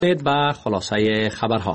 به خلاصه خبرها.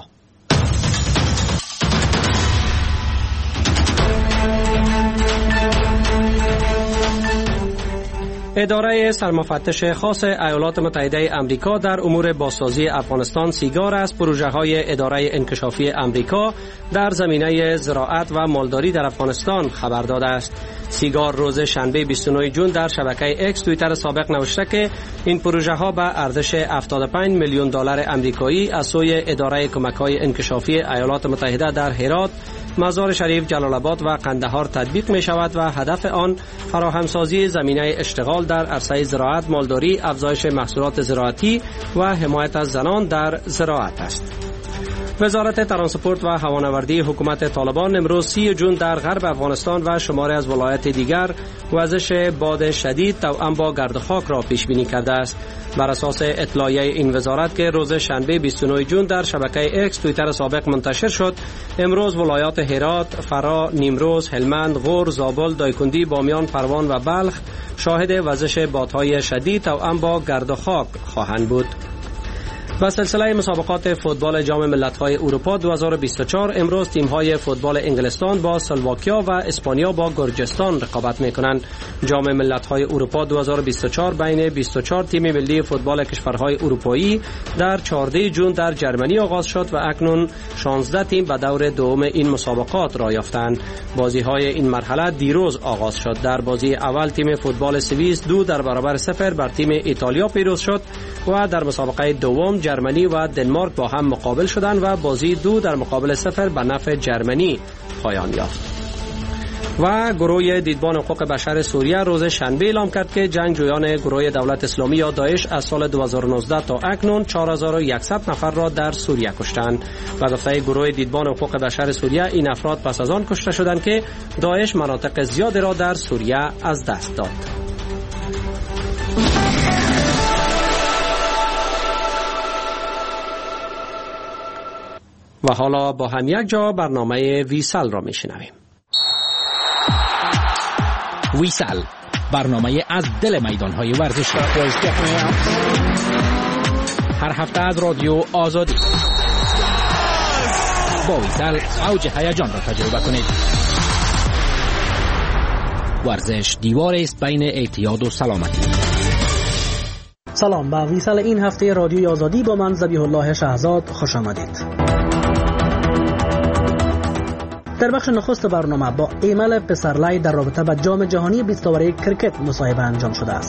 اداره سرمفتش خاص ایالات متحده آمریکا در امور بازسازی افغانستان سیگار از پروژه‌های اداره انکشافی آمریکا در زمینه زراعت و مالداری در افغانستان خبر داده است. سیگار روز شنبه 29 جون در شبکه اکس توییتر سابق نوشته که این پروژه‌ها به ارزش 75 میلیون دلار آمریکایی از سوی اداره کمک‌های انکشافی ایالات متحده در هرات، مزار شریف، جلال آباد و قندهار تطبیق می شود و هدف آن فراهمسازی زمینه اشتغال در عرصه زراعت، مالداری، افزایش محصولات زراعتی و حمایت از زنان در زراعت است. وزارت ترانسپورت و هوانوردی حکومت طالبان امروز 30 جون در غرب افغانستان و شماری از ولایات دیگر وزش باد شدید توأم با گرد خاک را پیش بینی کرده است. بر اساس اطلاعیه این وزارت که روز شنبه 29 جون در شبکه اکس توییتر سابق منتشر شد، امروز ولایات هرات، فرا، نیمروز، هلمند، غور، زابل، دایکندی، بامیان، پروان و بلخ شاهد وزش بادهای شدید توأم با گرد خاک خواهند بود. و سلسله مسابقات فوتبال جام ملت‌های اروپا 2024 امروز تیم‌های فوتبال انگلستان با اسلواکیا و اسپانیا با گرجستان رقابت می‌کنند. جام ملت‌های اروپا 2024 بین 24 تیم ملی فوتبال کشورهای اروپایی در 14 جون در جرمنی آغاز شد و اکنون 16 تیم به دور دوم این مسابقات را یافتند. بازی‌های این مرحله دیروز آغاز شد. در بازی اول تیم فوتبال سوئیس 2-0 بر تیم ایتالیا پیروز شد و در مسابقه دوم جرمنی و دنمارک با هم مقابل شدند و بازی 2-0 به نفع جرمنی پایان یافت. و گروه دیدبان حقوق بشر سوریه روز شنبه اعلام کرد که جنگجویان گروه دولت اسلامی یا داعش از سال 2019 تا اکنون 4100 نفر را در سوریه کشتند. و گفته گروه دیدبان حقوق بشر سوریه این افراد پس از آن کشته شدند که داعش مناطق زیادی را در سوریه از دست داد. و حالا با هم یک جا برنامه ویسل را میشنویم. ویسل، برنامه از دل میدانهای ورزشی، هر هفته از رادیو آزادی. با ویسل اوج هیجان را تجربه کنید. ورزش دیواری است بین اعتیاد و سلامتی. سلام، به ویسل این هفته رادیو آزادی با من ذبیح الله شهزاد خوش آمدید. در بخش نخست برنامه با ایمل پسرلای در رابطه با جام جهانی 20 اوره کرکت مصاحبه انجام شده است.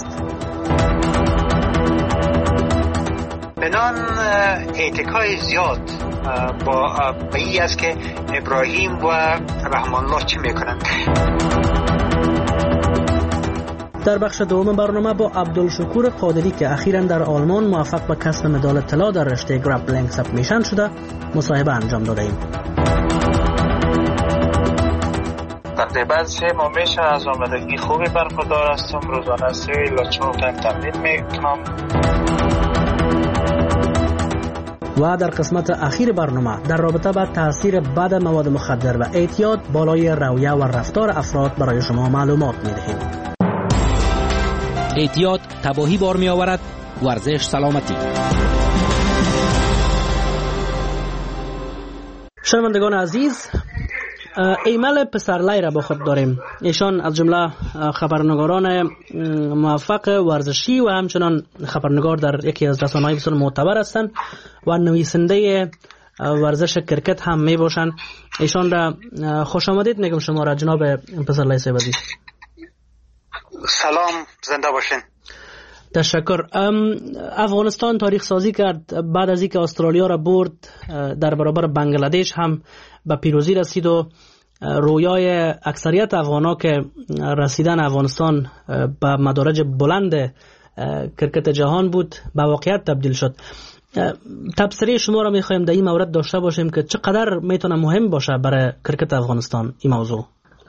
بدان اعتکای زیاد با این است که ابراهیم و رحمان الله چی میکنند. در بخش دوم برنامه با عبدالشکور قادری که اخیراً در آلمان موفق به کسب مدال طلا در رشته گرپلینگ سبمیشن شده مصاحبه انجام داده ایم. تقریبا 3 ماه میشه از آمدگی خوبی برخوردار هستم. روزانه 3 الی 4 تن تمرین میکنم. و در قسمت اخیر برنامه در رابطه با تاثیر بد مواد مخدر و اعتیاد بالای رویه و رفتار افراد برای شما معلومات میدهیم. اعتیاد تباهی بار می آورد، ورزش سلامتی. شنوندگان عزیز، ایمل پسرلای را با خود داریم. ایشان از جمله خبرنگاران موفق ورزشی و همچنان خبرنگار در یکی از رسانه‌های بسیار معتبر هستند و نویسنده ورزش کرکت هم می باشند. ایشان را خوش آمدید میگم شما را جناب پسرلای صاحب عزیز. سلام، زنده باشین. تشکر. افغانستان تاریخ سازی کرد بعد از اینکه استرالیا را برد، در برابر بنگلادش هم به پیروزی رسید و رویای اکثریت افغانا که رسیدن افغانستان به مدارج بلند کرکت جهان بود به واقعیت تبدیل شد. تبصره شما را میخوایم در این مورد داشته باشیم که چقدر میتونه مهم باشه برای کرکت افغانستان این موضوع.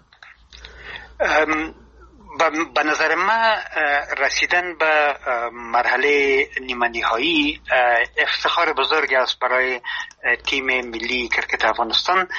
به نظر من رسیدن به مرحله نیمه نهایی افتخار بزرگ است برای تیم ملی کرکت افغانستان،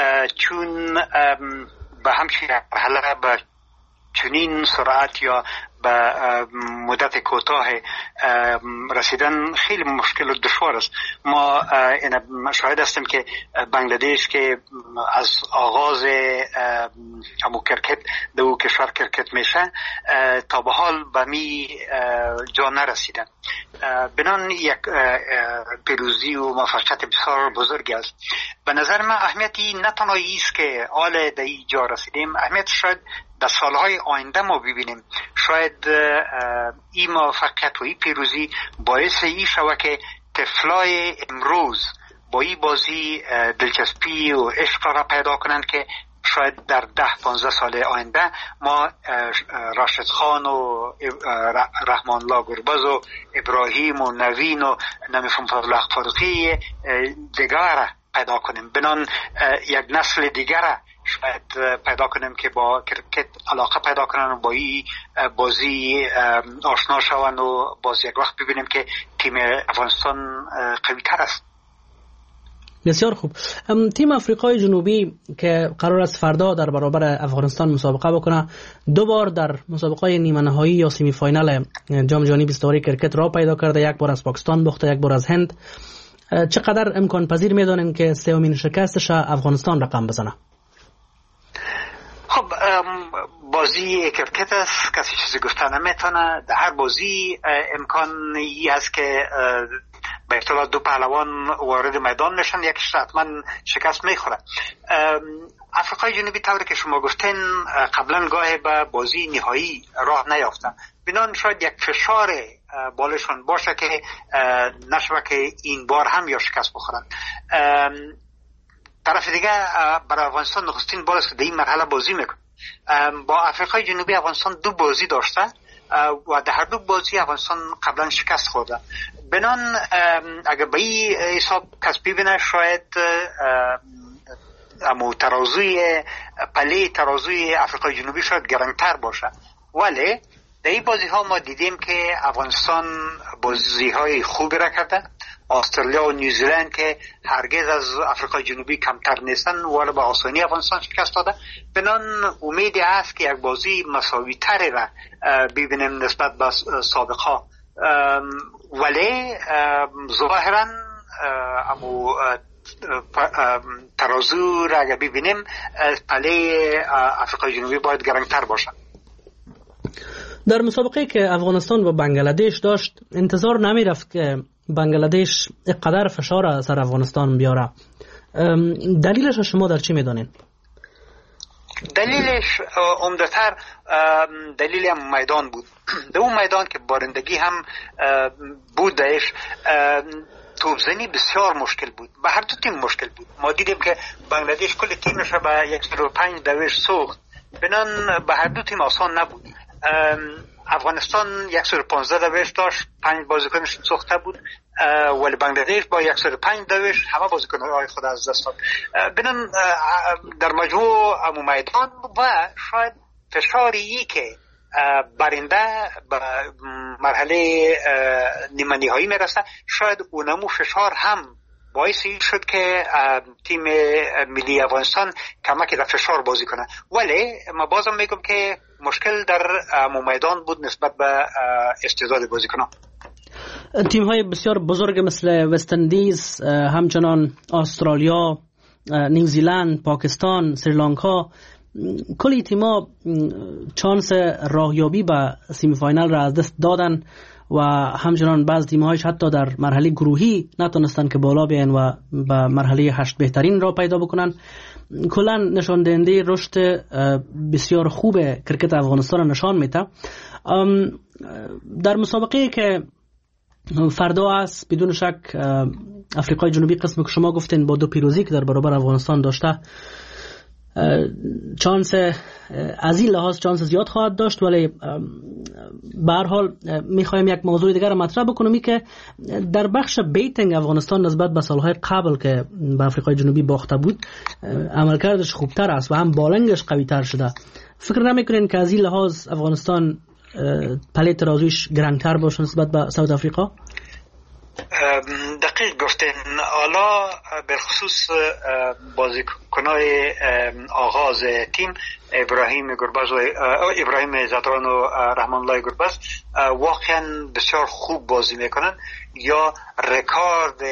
چون به همچین مرحله به چنین سرعت یا به مدت کوتاه رسیدن خیلی مشکل و دشوار است. ما شاهد هستیم که بنگلادش که از آغاز همو کرکت در او کشور کرکت میشه تا به حال به می جا نرسیدن. بنان یک پیروزی و موفقیت بسیار بزرگی است. به نظر من اهمیتی نه تنها ایست که حال در این جا رسیدیم، اهمیت شاید در سالهای آینده ما ببینیم. شاید این موفقیت و این پیروزی باعث این شود که طفلای امروز با این بازی دلچسپی و عشق را پیدا کنند که شاید در 10-15 سال آینده ما راشد خان و رحمان الله گربز و ابراهیم و نوین و نمیفهم فضل حق فاروقی دیگر پیدا کنیم. بنان یک نسل دیگر شاید پیدا کنیم که با کرکت علاقه پیدا کنن و با این بازی آشنا شون و باز یک وقت ببینیم که تیم افغانستان قوی تر است. بسیار خوب. تیم آفریقای جنوبی که قرار است فردا در برابر افغانستان مسابقه بکنه، 2 بار در مسابقه نیمه نهایی یا سمی فاینال جام جهانی 22 کرکت را پیدا کرده، 1 بار از پاکستان باخته، 1 بار از هند. چقدر امکان پذیر میدانیم که سومین شکستش افغانستان رقم بزنه؟ خب بازی کرکت است، کسی چیزی گفتن نمیتونه. در هر بازی امکانی هست که به اصطلاح 2 پهلوان وارد میدان میشن، یکیش حتما شکست میخوره. افریقای جنوبی طوری که شما گفتین قبلا گاه به بازی نهایی راه نیافتن، بنان شاید یک فشار بالشون باشه که نشوه که این بار هم یا شکست بخورن. طرف دیگه برای افغانستان نخستین بار است که در این مرحله بازی میکنه. با افریقای جنوبی افغانستان 2 بازی داشته و در هر 2 بازی افغانستان قبلا شکست خورده. بنان اگر به این حساب کس ببینه شاید امو ترازوی افریقای جنوبی شاید گرانتر باشه، ولی در این بازی ها ما دیدیم که افغانستان بازی های خوبی را کرده. استرالیا و نیوزیلند که هرگز از افریقای جنوبی کمتر نیستن ولی به آسانی افغانستان شکست داده. بنان امیدی است که یک بازی مساوی تری را ببینیم نسبت به سابقا، ولی ظاهرا امو ترازو را اگر ببینیم پله افریقای جنوبی باید گرانتر باشه. در مسابقه که افغانستان و بنگلادش داشت انتظار نمی رفت که بنگلادش اقدر فشار سر افغانستان بیاره. دلیلش شما در چی میدانین؟ دلیلش عمدتر دلیل هم میدان بود. در اون میدان که بارندگی هم بودش، توپزنی بسیار مشکل بود. به هر 2 تیم مشکل بود. ما دیدیم که بنگلادش کل تیمش به 105 دوش سوخت، بنان به هر 2 تیم آسان نبود. افغانستان 115 دوش داشت، 5 بازیکنش سوخته بود، ولی بنگلادش با 105 دوش همه بازیکن‌های خود از دست داد. بنان در مجموع امو میدان و شاید فشاری که برنده به مرحله نیمه نهایی میرسه، شاید اونمو فشار هم باعث شد که تیم ملی افغانستان کمکی در فشار بازی کنه. ولی ما بازم میگم که مشکل در میدان بود نسبت به استعداد بازیکنان. تیم های بسیار بزرگ مثل وست اندیز، همچنان استرالیا، نیوزیلند، پاکستان، سریلانکا، کلی تیم‌ها چانس راهیابی به سیمی فاینال را از دست دادن و همچنان بعض تیم‌هایش حتی در مرحله گروهی نتونستن که بالا بیان و به مرحله 8 بهترین را پیدا بکنن. کلا نشان دهنده رشد بسیار خوب کرکت افغانستان نشان میده. در مسابقه که فردا است بدون شک افریقای جنوبی قسم که شما گفتین با 2 پیروزی که در برابر افغانستان داشته چانس از این لحاظ چانس زیاد خواهد داشت، ولی به هر حال میخوایم یک موضوع دیگر مطرح بکنم که در بخش بیتینگ افغانستان نسبت به سالهای قبل که به افریقای جنوبی باخته بود عملکردش خوبتر است و هم بالنگش قوی تر شده. فکر نمیکنین که از این لحاظ افغانستان پله ترازویش گرانتر باشه نسبت به ساوت افریقا؟ دقیق گفتین. حالا به خصوص بازیکنای آغاز تیم ابراهیم گربز و ابراهیم زدران و رحمان الله گربز واقعا بسیار خوب بازی میکنن، یا رکورد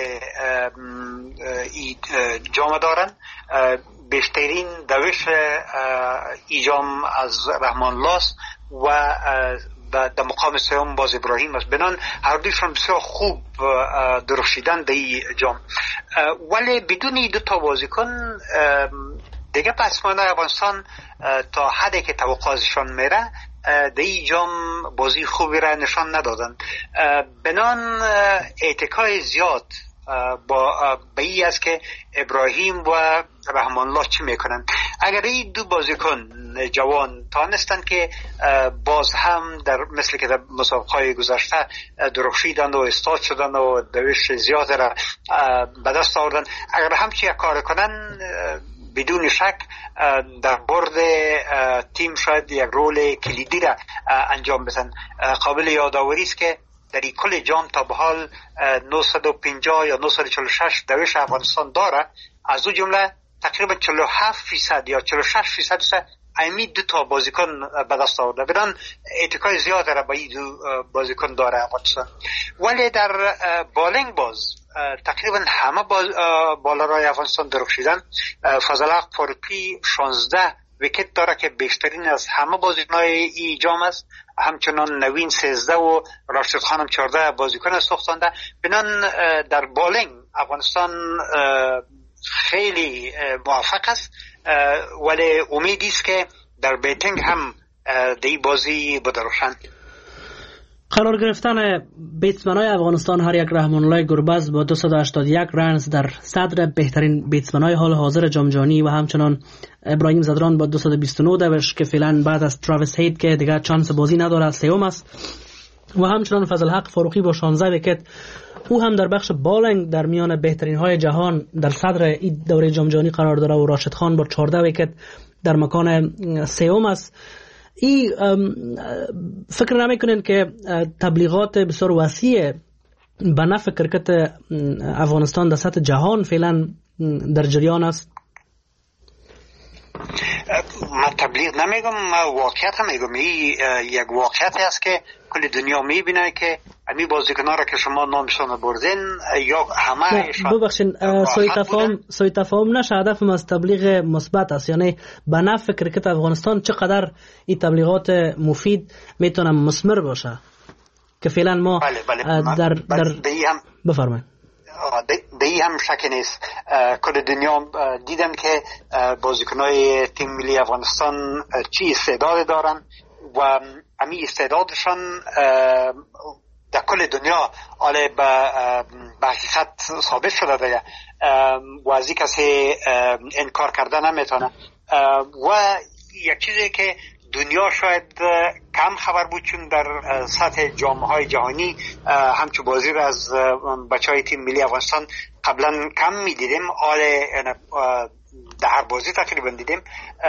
جام دارن. بیشترین دوش ای جام از رحمان الله است و در مقام سوم باز ابراهیم است. بنان هر دویشان بسیار خوب درخشیدن در این جام، ولی بدون این دو تا بازیکن دیگه بتسمانای افغانستان تا حدی که توقعشان میره در این جام بازی خوبی را نشان ندادن. بنان اعتکای زیاد به این است که ابراهیم و رحمان الله چی میکنن. اگر این دو بازیکن جوان تانستن که باز هم در مثل که در مسابقه‌های گذشته درخشیدند و استاد شدند و دوش زیاد را به دست آوردن، اگر همچی کار کنن بدون شک در برد تیم شاید یک رول کلیدی را انجام بدن. قابل یادآوری است که در این کل جام تا به حال 950 یا 946 دوش افغانستان داره، از او جمله تقریبا 47% یا 46% ایمی دو تا بازیکن به دست آورده. بدان اعتکای زیاد را به این دو بازیکن داره افغانستان. ولی در بالینگ باز تقریبا همه بالرای افغانستان درخشیدن. فضل حق فاروقی 16 ویکت داره که بیشترین از همه بازیکن‌های این جام است. همچنان نوین 13 و راشد خان هم 14 بازیکن ساختنده. بنان در بالینگ افغانستان خیلی موفق است، ولی امیدی است که در بیتینگ هم دی بازی بدرخشند. قرار گرفتن بیتسمن‌های افغانستان هر یک رحمان الله گربز با 281 رنز در صدر بهترین بیتسمن‌های حال حاضر جام جهانی و همچنان ابراهیم زدران با 229 دوش که فعلا بعد از تراویس هید که دیگه چانس بازی نداره سوم است، و همچنان فضل حق فاروقی با 16 ویکت او هم در بخش بالینگ در میان بهترین های جهان در صدر این دوره جام جهانی قرار داره و راشد خان با 14 ویکت در مکان سوم است. این فکر نمیکنین که تبلیغات بسیار وسیع به نفع کرکت افغانستان در سطح جهان فعلا در جریان است؟ من تبلیغ نمیگم، من واقعیت میگم. این یک واقعیت است که کل دنیا میبینه که امی بازیکن‌ها را که شما نامشان بردین یا همه ببخشین سوی تفاهم نشه. هدفم از تبلیغ مثبت است، یعنی به نفع کرکت افغانستان چقدر این تبلیغات مفید میتونه مثمر باشه که فعلا ما در بفرمایید. دی هم شک نیست. کل دنیا دیدن که بازیکنای تیم ملی افغانستان چی استعداد دارن و امی استعدادشان در کل دنیا آله به حقیقت ثابت شده دیگه و از این کسی انکار کرده نمیتونه. و یک چیزی که دنیا شاید کم خبر بود، چون در سطح جام‌های جهانی همچون بازی را از بچهای تیم ملی افغانستان قبلا کم می‌دیدیم، در هر بازی تقریبا دیدیم،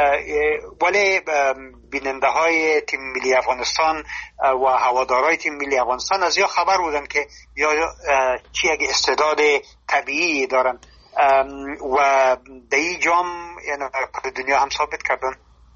ولی بیننده های تیم ملی افغانستان و هوادارهای تیم ملی افغانستان از یا خبر بودن که یا چی یک استعداد طبیعی دارن و در این جام دنیا هم ثابت کردن.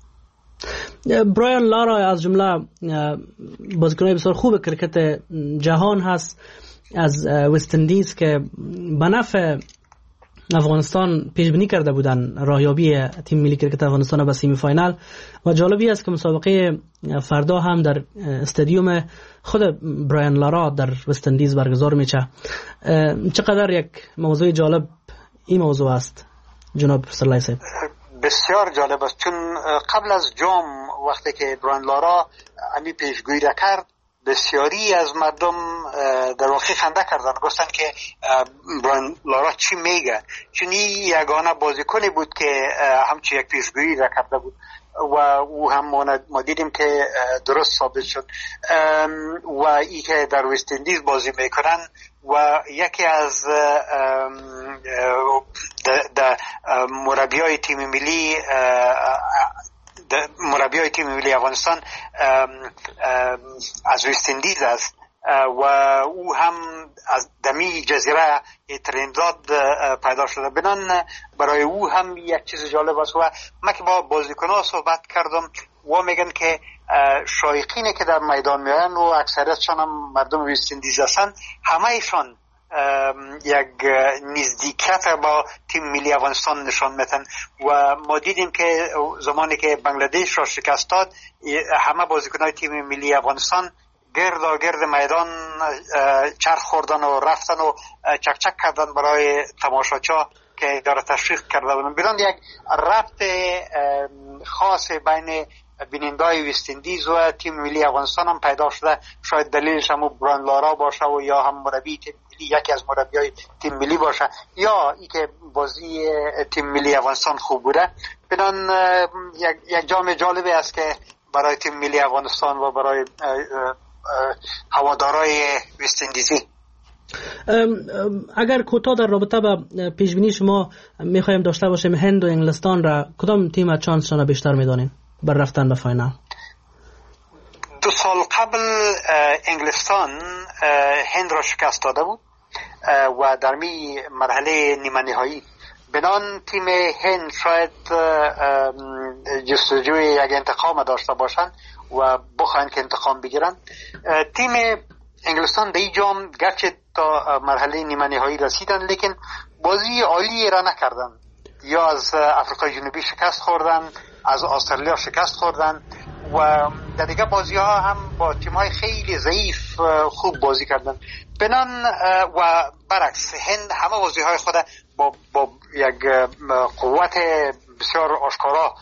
برایان لارا از جمله بازیکنای بسیار خوب کرکت جهان هست از وست اندیز که به نفع افغانستان پیش بینی کرده بودن راهیابی تیم ملی کرکت افغانستان به سیمی فاینال و جالبی است که مسابقه فردا هم در استادیوم خود برایان لارا در وست اندیز برگزار میشه. چقدر یک موضوع جالب این موضوع است جناب سرلای صاحب؟ بسیار جالب است، چون قبل از جام وقتی که برایان لارا امی پیشگویی را کرد بسیاری از مردم در واقع خنده کردن، گفتن که برایان لارا چی میگه، چون این یگانه بازیکنی بود که همچی یک پیشگویی را کرده بود و او هم ما دیدیم که درست ثابت شد. و ای که در وست اندیز بازی میکنن و یکی از مربیای تیم ملی مربیای تیم ملی افغانستان از وست اندیز است و او هم در می جزیره ترنداد پیدا شده. بنان برای او هم یک چیز جالب است. و من که با بازیکن‌ها صحبت کردم و میگن که شایقینی که در میدان میآیند و اکثریتشان هم مردم وست اندیز هستند، همه ایشان یک نزدیکیت با تیم ملی افغانستان نشان میدن. و ما دیدیم که زمانی که بنگلادش را شکست داد، همه بازیکن‌های تیم ملی افغانستان گرد میدان چرخ خوردن و رفتن و چکچک کردن برای تماشاچا که داره تشویق کرده بودن. بیرون یک ربط خاص بین بینندای وست اندیز و تیم ملی افغانستان هم پیدا شده. شاید دلیلش هم بران لارا باشه و یا هم مربی تیم ملی، یکی از مربیای تیم ملی باشه، یا ای که بازی تیم ملی افغانستان خوب بوده. بنان یک جام جالبی است که برای تیم ملی افغانستان و برای هوادارای وست اندیزی. اگر کوتاه در رابطه با پیشبینی شما میخوایم داشته باشیم هند و انگلستان را، کدام تیم چانسشان را بیشتر میدانیم بر رفتن به فاینال؟ 2 سال قبل انگلستان هند را شکست داده بود و در می مرحله نیمه نهایی. بنان تیم هند شاید جستجوی یک انتقام داشته باشند و بخواهند که انتقام بگیرن. تیم انگلستان در این جام گرچه تا مرحله نیمه نهایی رسیدن، لیکن بازی عالی را نکردن. یا از آفریقای جنوبی شکست خوردن، از استرالیا شکست خوردن و در دیگه بازی ها هم با تیم های خیلی ضعیف خوب بازی کردن. بنان و برعکس هند همه بازی های خود با یک قوت بسیار آشکارا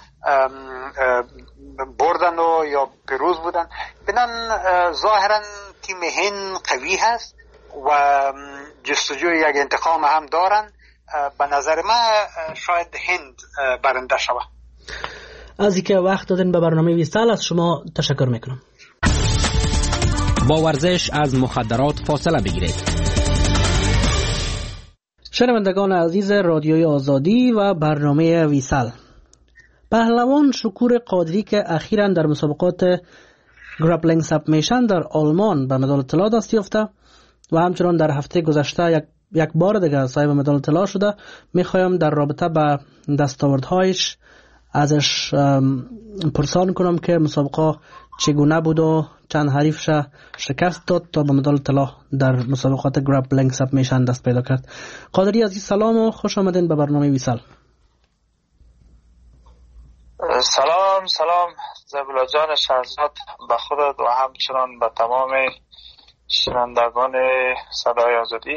بردن و یا پیروز بودن. بنان ظاهرا تیم هند قوی هست و جستجوی یک انتقام هم دارن. به نظر من شاید هند برنده شود. از اینکه وقت دادن به برنامه ویسال از شما تشکر میکنم. با ورزش از مخدرات فاصله بگیرید. شنوندگان عزیز رادیوی آزادی و برنامه ویسال، پهلوان شکور قادری که اخیراً در مسابقات گرپلینگ سبمیشن در آلمان به مدال طلا دست یافته و همچنان در هفته گذشته یک بار دیگر صاحب مدال طلا شده، میخوایم در رابطه با دستاوردهایش ازش پرسان کنم که مسابقه چگونه بود و چند حریفش شکست داد تا به مدال طلا در مسابقات گرپلینگ سبمیشن دست پیدا کرد. قادری عزیز سلام و خوش آمدین به برنامه ویسال. سلام زبیلا جان شهرزاد، به خودت و همچنان به تمام شنوندگان صدای آزادی.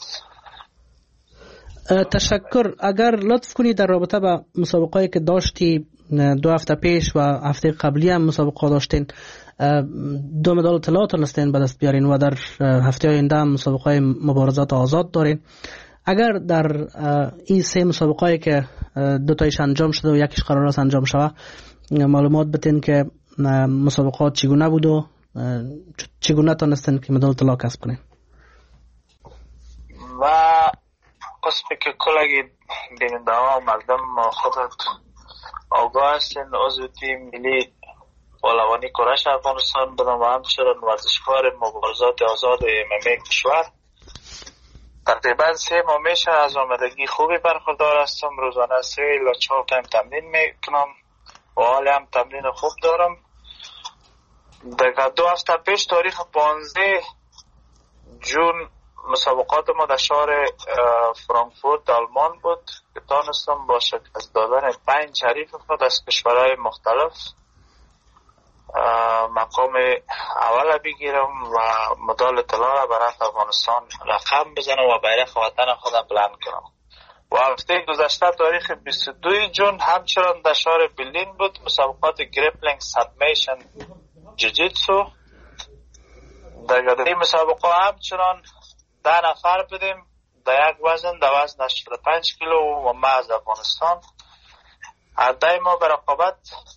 تشکر. اگر لطف کنی در رابطه با مسابقه‌ای که داشتی 2 هفته پیش و هفته قبلی هم مسابقه داشتین، 2 مدال طلا تونستین به دست بیارین و در هفته آینده هم مسابقه مبارزات آزاد دارین. اگر در این 3 مسابقه‌ای که 2 تایش انجام شده و یکیش قرار است انجام شود معلومات بدین که مسابقات چگونه بود و چگونه تونستین که مدال طلا کسب کنین. و قسمی که کلگی بیننده ها مردم خودت آگاه هستین، عضو تیم ملی پهلوانی کرش افغانستان بودم و همچنان ورزشکار مبارزات آزاد MMA کشور. تقریبا 3 ماه میشه از آمدگی خوبی برخوردار هستم. روزانه 3 الی 4 تایم تمرین میکنم و حالی هم تمرین خوب دارم. در 2 هفته پیش تاریخ 15 جون مسابقات ما در شهر فرانکفورت آلمان بود که تانستم با شکست دادن 5 حریف خود از کشورهای مختلف مقام اول بگیرم و مدال طلا را برای افغانستان رقم بزنم و بیرق وطن خودم بلند کنم. و هفته گذشته تاریخ 22 جون همچنان در شهر برلین بود مسابقات گریپلینگ سبمیشن جوجیتسو. در این مسابقه همچنان 10 نفر بودیم در یک وزن، در وزن 85 کیلو و ما از افغانستان. عده ما به رقابت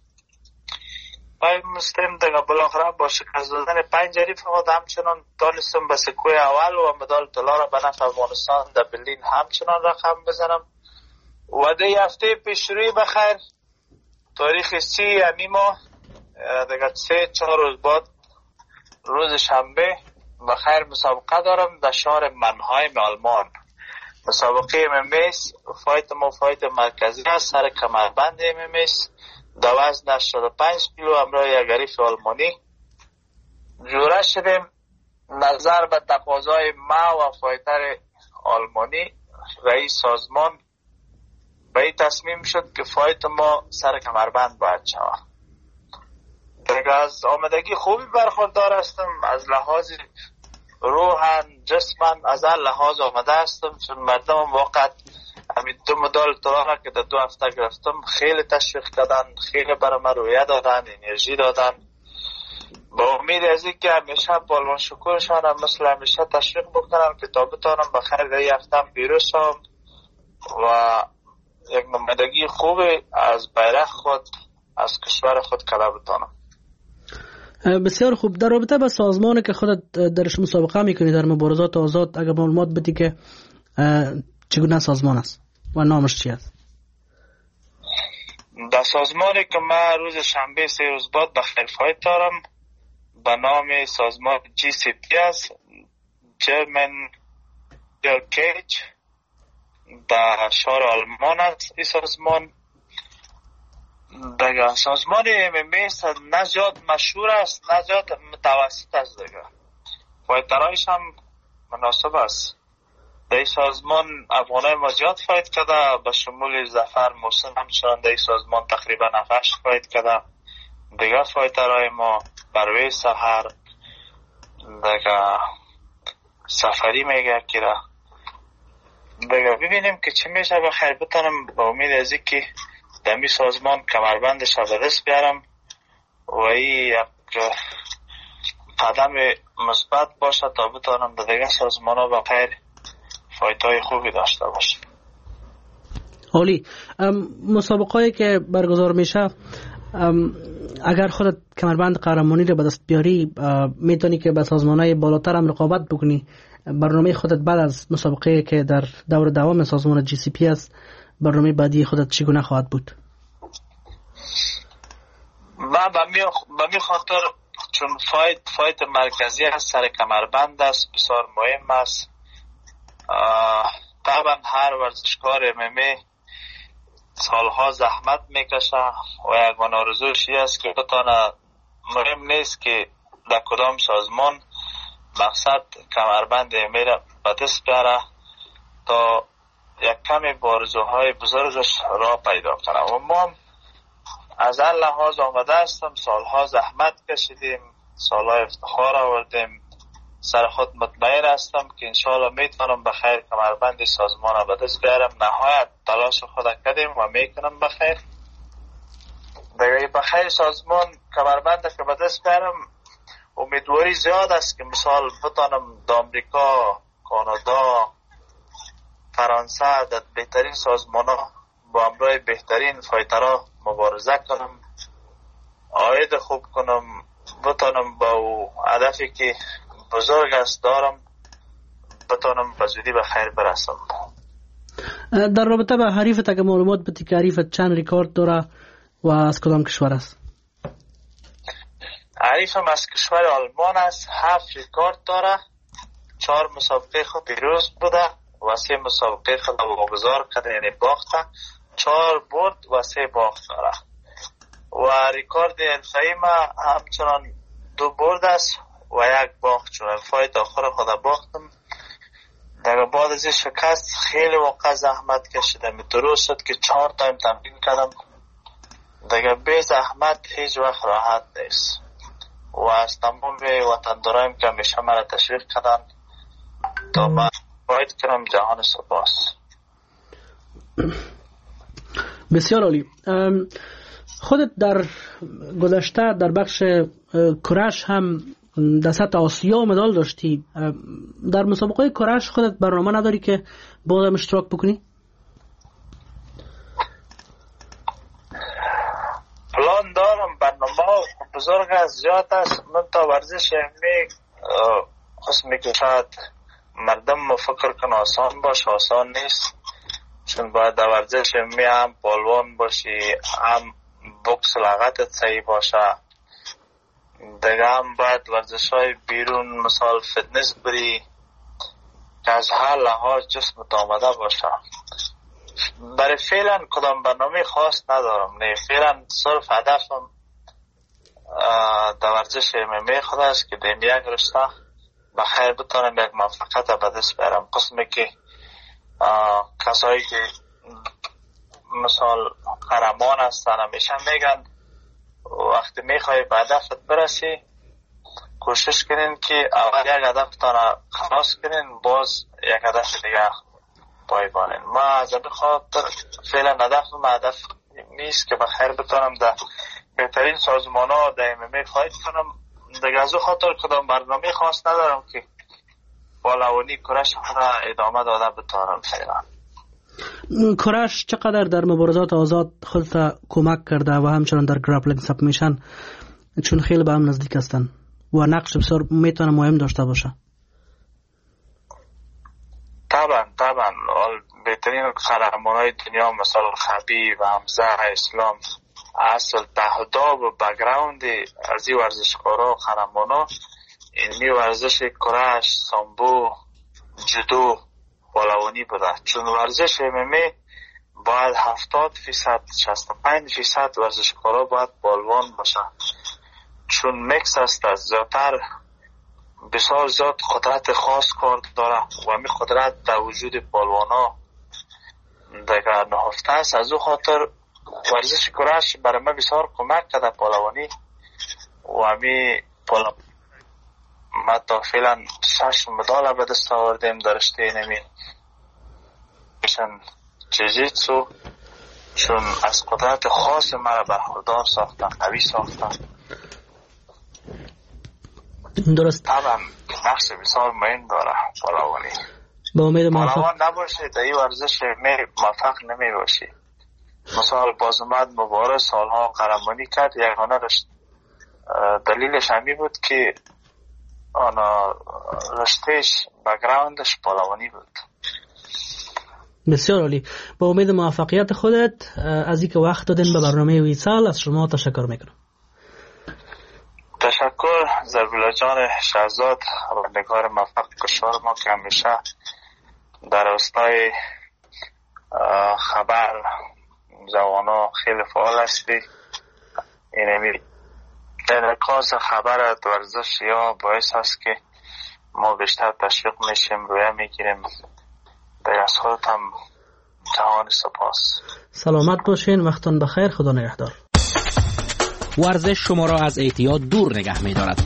مستیم دیگه بالاخره با شکست دادن 5 حریف خود همچنان دانستم به سکوی اول و مدال طلا را به نفع افغانستان در برلین همچنان رقم بزنم. و دی هفته پیش روی بخیر تاریخ 30 امی ماه دیگه 3-4 روز بعد روز شنبه بخیر مسابقه دارم در شهر منهایم آلمان. مسابقه MMS فایت مرکزی است، سر کمربند MMS در وزن 85 کیلو همراه یک حریف آلمانی جوره شدیم. نظر به تقاضای ما و فایتر آلمانی رئیس سازمان به این تصمیم شد که فایت ما سر کمربند باید شود. دیگه از آمدگی خوبی برخوردار هستم، از لحاظ روحن جسمن از هر لحاظ آمده هستم، چون مردم واقعا همین 2 مدال طلا که در 2 هفته گرفتم خیلی تشویق کردن، خیلی برای من رویه دادن، انرژی دادن. با امید از این که همیشه پالوان شکرشان هم مثل همیشه تشویق بکنم که تا بتانم بخیر در 1 هفته پیروز شم و یک نمایندگی خوب از بیرق خود از کشور خود کلا بتانم. بسیار خوب. در رابطه با سازمانی که خودت درش مسابقه میکنی در مبارزات آزاد، اگر معلومات بدی که چگونه سازمان است و نامش چی است؟ در سازمانی که من روز شنبه 3 روز بعد به خیر فایت دارم به نام سازمان GCP است، جرمن کیج، در شهر آلمان است. این سازمان دیگه سازمان MMS نه زیاد مشهور است نه زیاد متوسط است، دیگه فایترهایش هم مناسب است. در این سازمان افغانای ما زیاد فایت کرده، به شمول ظفر محسن همچنان در این سازمان تقریبا 7-8 فایت کرده. دیگه فایترهای ما بروی سحر دیگه سفری میگه که دیگه ببینیم که چی میشه. بخیر بتانم با امید از این که دمی سازمان کمربندش به دست بیارم و این یک قدم مثبت باشه تا بتانم در دیگه سازمان ها بخیر فایتای خوبی داشته باشه. عالی. مسابقه‌ای که برگزار میشه اگر خودت کمربند قهرمانی رو به دست بیاری میتونی که به سازمان‌های بالاتر هم رقابت بکنی. برنامه خودت بعد از مسابقه که در دور دوام سازمان GCP است، برنامه بعدی خودت چگونه خواهد بود؟ من به می خاطر چون فایت مرکزی است، سر کمربند است، بسیار مهم است. طبعا هر ورزشکار MMA سالها زحمت میکشه و یک آرزوش است که بتانه، مهم نیست که در کدام سازمان، مقصد کمربند میره به دست بیاره تا یک کمی بارزوهای بزرگش را پیدا کنه. و ما از هر لحاظ آمده هستم، سالها زحمت کشیدیم، سالها افتخار آوردیم، سر خود مطمئن هستم که انشاءالله میتونم بخیر کمربند سازمان به دست بیارم. نهایت تلاش خود کردیم و میکنم بخیر. دیگه بخیر سازمان کمربند که به دست بیارم امیدواری زیاد است که مثال بتانم در امریکا، کانادا، فرانسه در بهترین سازمان ها با همراه بهترین فایترها مبارزه کنم، عاید خوب کنم، بتانم با او هدفی که بزرگ است دارم بتانم به زودی به خیر برسم. در رابطه با حریفت اگه معلومات بدی که حریفت چند ریکارد داره و از کدام کشور است؟ حریفم از کشور آلمان است، 7 ریکارد داره، 4 مسابقه خود پیروز بوده و 3 مسابقه خود واگذار کرده، یعنی باخته، 4 برد و 3 باخت داره. و ریکارد حرفه‌ای ما همچنان 2 برد است و 1 باخت، چون فایت آخر خود باختم. در بعد از شکست خیلی واقعا زحمت کشیدم، درست شد که 4 تایم تمرین کردم. دیگه به زحمت هیچ وقت راحت نیست و از تمام وطندارایم که همیشه مرا تشویق کردن تا من باید کنم جهان سپاس. بسیار عالی. خودت در گذشته در بخش کرش هم در سطح آسیا مدال داشتی. در مسابقه کرش خودت برنامه نداری که بازم اشتراک بکنی؟ پلان دارم، برنامه بزرگ است، زیاد است. من تا ورزش علمی قسمی که شاید مردم فکر کنه آسان باشه، آسان نیست، چون باید در ورزش علمی هم پالوان باشی، هم بوکس لغتت صحیح باشه، دیگه هم باید ورزش های بیرون مثال فتنس بری که از هر لحاظ جسمت آمده باشه. برای فعلا کدام برنامه خاص ندارم، نه فعلا صرف هدفم در ورزش MMA خود است که دیم یک رشته بخیر بتونم یک موفقیت به دست بیارم. قسمی که کسایی که مثال قهرمان هستن همیشه میگن وقتی میخوای به هدفت برسی کوشش کنین که اول یک هدفتان خلاص کنین باز یک هدف دیگه پایبانین. ما از این خاطر فعلا هدف نیست که بخیر بتونم در بهترین سازمان ها در MMA فایت کنم. دیگه از او خاطر کدام برنامه خاص ندارم که بالوانی کرش را ادامه داده بتونم. فعلا کرش چقدر در مبارزات آزاد خودت کمک کرده و همچنان در گرپلینگ سابمیشن، چون خیلی به هم نزدیک هستن و نقش بسیار میتونه مهم داشته باشه؟ طبعا بهترین قهرمانای دنیا مثل خبیب و حمزه اسلام اصل تهداب و بگراوند از این ورزشکارا و قهرمانا این ورزش کرش، سامبو، جودو، بالوانی بوده. چون ورزش MMA باید 70% 65% ورزشکارا باید بالوان باشه، چون میکس است از زیادتر بسیار زیاد قدرت خاص کار داره و همین قدرت در وجود بالوانا دیگر نهفته است. از او خاطر ورزش کرش برای من بسیار کمک کرده بالوانی و همین ما تا فعلا 6 مدال به دست آوردیم در رشته نمی جیجیتسو، چون از قدرت خاص مرا برخوردار ساختن، قوی ساختن. درست. طبعا نقش بسیار مهم داره بالوانی. با امید موفق. بالوان نباشه در این ورزش موفق نمی باشی. مثال بازمد مبارز سالها قهرمانی کرد، یگانه دلیلش همی بود که رشتهش بگراوندش بالوانی بود. بسیار عالی. با امید موفقیت خودت از اینکه وقت دادین به برنامه ویسال از شما تشکر میکنم. تشکر زربولا جان شهزاد، خبرنگار موفق کشور ما که همیشه در راستای خبر جوانا خیلی فعال هستی. اینمی انعکاس خبر ورزش یا باعث هست که ما بیشتر تشویق میشیم، رویه میگیریم. در از خودت هم جهان سپاس. سلامت باشین، وقتون بخیر، خدا نگهدار. ورزش شما را از اعتیاد دور نگه می‌دارد.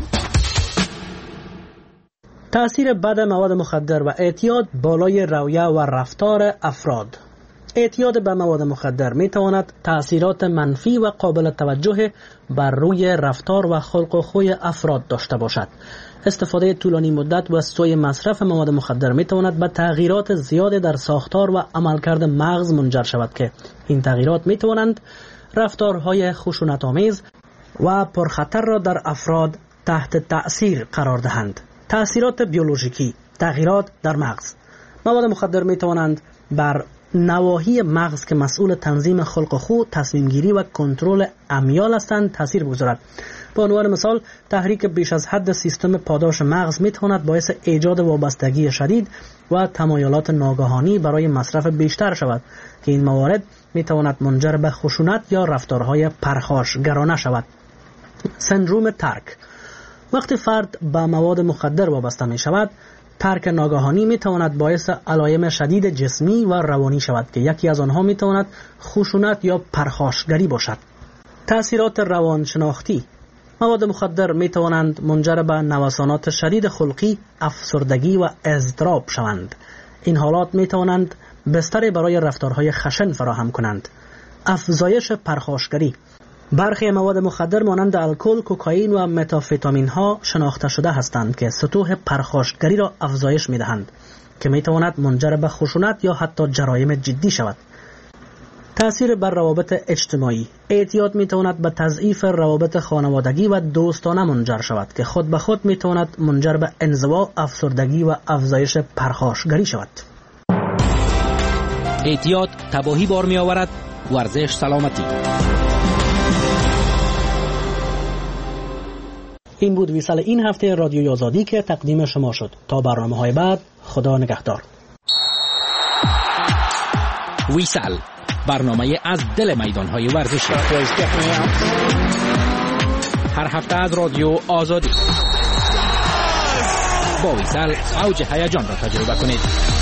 تأثیر بد مواد مخدر و اعتیاد بالای رویه و رفتار افراد. اعتیاد به مواد مخدر می‌تواند تأثیرات منفی و قابل توجه بر روی رفتار و خلق و خوی افراد داشته باشد. استفاده طولانی مدت و سوء مصرف مواد مخدر می‌تواند به تغییرات زیاد در ساختار و عملکرد مغز منجر شود که این تغییرات می‌توانند رفتارهای خشونت‌آمیز و پرخطر را در افراد تحت تأثیر قرار دهند. تأثیرات بیولوژیکی، تغییرات در مغز. مواد مخدر می‌توانند بر نواحی مغز که مسئول تنظیم خلق و خو، تصمیم گیری و کنترل امیال هستند تاثیر بگذارد. به عنوان مثال، تحریک بیش از حد سیستم پاداش مغز میتواند باعث ایجاد وابستگی شدید و تمایلات ناگهانی برای مصرف بیشتر شود که این موارد میتواند منجر به خشونت یا رفتارهای پرخاشگرانه شود. سندروم ترک. وقتی فرد به مواد مخدر وابسته می شود، ترک ناگهانی می تواند باعث علایم شدید جسمی و روانی شود که یکی از آنها می تواند خشونت یا پرخاشگری باشد. تأثیرات روانشناختی. مواد مخدر می توانند منجر به نوسانات شدید خلقی، افسردگی و اضطراب شوند. این حالات می توانند بستر برای رفتارهای خشن فراهم کنند. افزایش پرخاشگری. برخی مواد مخدر مانند الکل، کوکائین و متامفتامین ها شناخته شده هستند که سطوح پرخاشگری را افزایش می دهند که می تواند منجر به خشونت یا حتی جرایم جدی شود. تأثیر بر روابط اجتماعی. اعتیاد می تواند به تضعیف روابط خانوادگی و دوستانه منجر شود که خود به خود می تواند منجر به انزوا، افسردگی و افزایش پرخاشگری شود. اعتیاد تباهی بار می آورد، ورزش سلامتی. این بود ویسال این هفته رادیوی آزادی که تقدیم شما شد. تا برنامه‌های بعد، خدا نگهدار. ویسال، برنامه از دل میدان‌های ورزشی. هر هفته از رادیو آزادی. با ویسال اوج هیجان را تجربه کنید.